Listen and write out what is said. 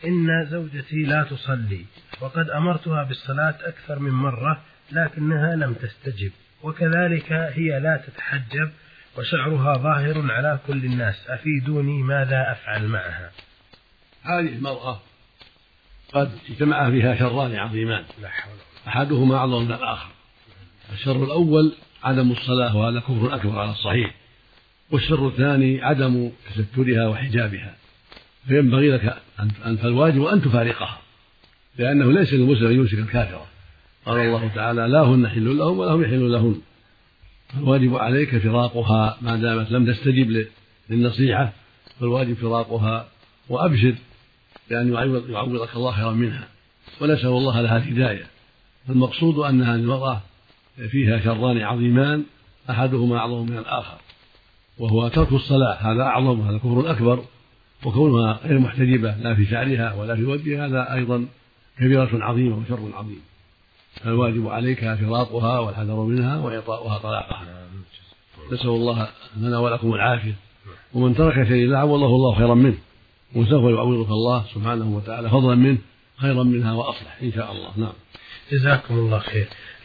إن زوجتي لا تصلي وقد أمرتها بالصلاة أكثر من مرة لكنها لم تستجب، وكذلك هي لا تتحجب وشعرها ظاهر على كل الناس، أفيدوني ماذا أفعل معها؟ هذه المرأة قد اجتمع فيها شران عظيمان أحدهما أعظم من الآخر. الشر الأول عدم الصلاة، وهذا كفر أكبر على الصحيح، والشر الثاني عدم تسترها وحجابها، فينبغي لك فالواجب أن تفارقها، لأنه ليس للمسلم يمسك الكافرة. قال الله تعالى: لا هن حل لهم ولا هم يحلون لهن. فالواجب عليك فراقها ما دامت لم تستجب للنصيحة، فالواجب فراقها، وأبشر بأن يعوضك الله خيرا منها، ونسأل الله لها الهداية. فالمقصود أنها المرأة فيها شران عظيمان أحدهما أعظم من الآخر، وهو ترك الصلاة، هذا أعظم، هذا كفر أكبر، وكونها غير محتجبة لا في شعرها ولا في وجهها هذا أيضا كبيرة عظيمة وشر عظيم. فالواجب عليك فراقها والحذر منها وإعطاؤها طلاقها. نسأل الله لنا ولكم العافية، ومن ترك شيء لا عوضه الله خيرا منه، وسوف يعوضك الله سبحانه وتعالى فضلا منه خيرا منها وأصلح إن شاء الله. نعم. جزاكم الله خير.